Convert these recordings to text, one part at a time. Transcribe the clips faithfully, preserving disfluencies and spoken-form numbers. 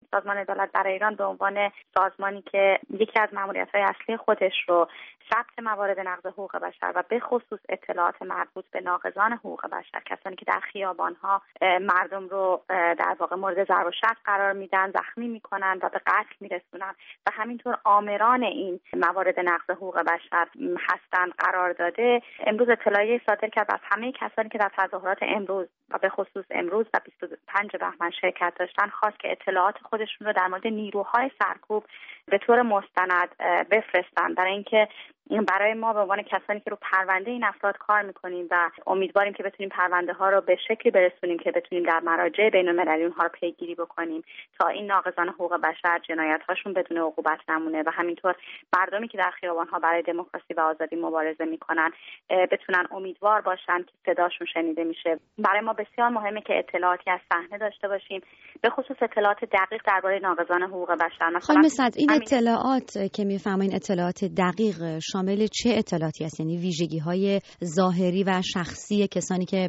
سازمان عدالت برای ایران به عنوان سازمانی که یکی از ماموریت‌های اصلی خودش رو ثبت موارد نقض حقوق بشر و به خصوص اطلاعات مربوط به ناقضان حقوق بشر، کسانی که در خیابان‌ها مردم رو در واقع مورد ضرب و شتم قرار میدن، زخمی میکنن و به قتل میرسونن و همینطور آمران این موارد نقض حقوق بشر هستند قرار داده، امروز اطلاعیه صادر کرد از همه کسانی که در تظاهرات امروز و به خصوص امروز و بیست و پنج بهمن شرکت داشتن، خواست که اطلاعات خودشون رو در مورد نیروهای سرکوب به طور مستند بفرستن، برای اینکه برای ما به عنوان کسانی که رو پرونده این افراد کار میکنیم و امیدواریم که بتونیم پرونده ها رو به شکلی برسونیم که بتونیم در مراجع بین المللی اونها رو پیگیری بکنیم تا این ناقضان حقوق بشر جنایت هاشون بدون عقوبت نمونه و همینطور مردمی که در خیابان ها برای دموکراسی و آزادی مبارزه میکنن بتونن امیدوار باشن که صداشون شنیده میشه. برای ما بسیار مهمه که اطلاعاتی از صحنه داشته باشیم، به خصوص اطلاعات دقیق درباره ناقضان حقوق بشر. خانم صدر، این اطلاعات که میفرمایید اطلاعات دقیق شامل چه اطلاعاتی است؟ یعنی ویژگی‌های ظاهری و شخصی کسانی که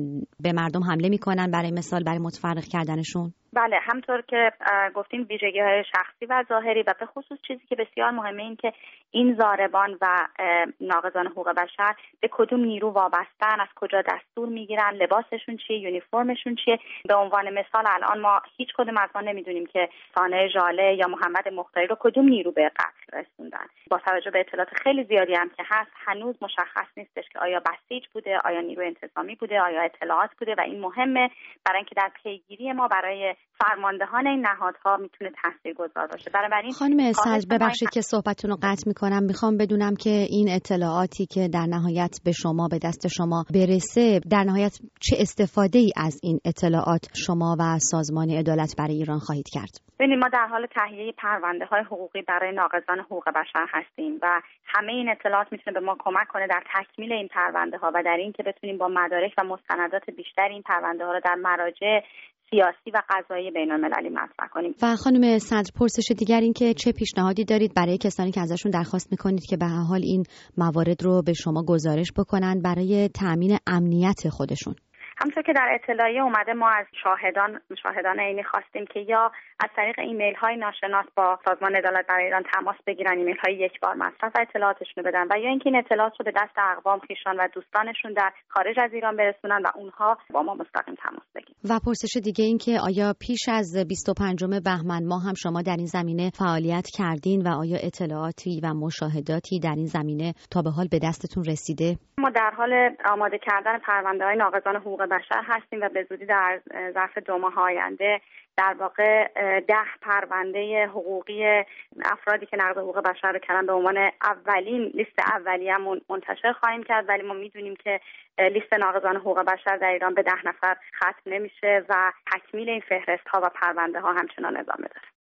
به مردم حمله میکنن، برای مثال برای متفرق کردنشون؟ بله، همطور که گفتین ویژگی‌های شخصی و ظاهری و به خصوص چیزی که بسیار مهمه این که این ضاربان و ناقضان حقوق بشر به کدوم نیرو وابستن، از کجا دستور میگیرن، لباسشون چیه، یونیفرمشون چیه. به عنوان مثال الان ما هیچ کدوم از ما نمیدونیم که سانح ژاله یا محمد مختاری رو کدوم نیرو به قتل رسوندن. با توجه به اطلاعات خیلی زیادی هم که هست، هنوز مشخص نیستش که آیا بسیج بوده، آیا نیرو انتظامی بوده، آیا اطلاعات بوده و این مهمه برای اینکه در پیگیری ما برای فرماندهان این نهادها میتونه تاثیرگذار باشه. بنابراین خانم صدر، ببخشید که صحبتتون رو قطع میکنم، میخوام بدونم که این اطلاعاتی که در نهایت به شما، به دست شما برسه، در نهایت چه استفاده ای از این اطلاعات شما و سازمان عدالت برای ایران خواهید کرد؟ ببینید، ما در حال تهیه پرونده های حقوقی برای ناقضان حقوق بشر هستیم و همه این اطلاعات میتونه به ما کمک کنه در تکمیل این پرونده ها و در این که بتونیم با مدارک و مستندات بیشتر این پرونده ها رو در مراجع سیاسی و قضایی بین المللی مطرح کنیم. و خانم صدر، پرسش دیگر این که چه پیشنهادی دارید برای کسانی که ازشون درخواست میکنید که به هر حال این موارد رو به شما گزارش بکنن برای تأمین امنیت خودشون؟ همونطور که در اطلاعیه اومده، ما از شاهدان شاهدان عینی خواستیم که یا از طریق ایمیل های ناشناس با سازمان عدالت برای ایران تماس بگیرن، ایمیل های یک بار مصرف و اطلاعاتشون رو بدن، و یا اینکه این اطلاعات رو به دست اقوام، خویشان و دوستانشون در خارج از ایران برسونن و اونها با ما مستقیم تماس بگیرن. و پرسش دیگه این که آیا پیش از بیست و پنجم بهمن ماه هم شما در این زمینه فعالیت کردین و آیا اطلاعاتی و مشاهداتی در این زمینه تا به حال به دستتون رسیده؟ ما در حال آماده کردن پرونده‌های ناقضان حقوق بشر هستیم و به زودی در ظرف دو ماه آینده در واقع ده پرونده حقوقی افرادی که نقض حقوق بشر رو کردن به عنوان اولین لیست اولیه‌مون منتشر خواهیم کرد، ولی ما میدونیم که لیست ناقضان حقوق بشر در ایران به ده نفر ختم نمیشه و تکمیل این فهرست‌ها و پرونده‌ها همچنان ادامه داره.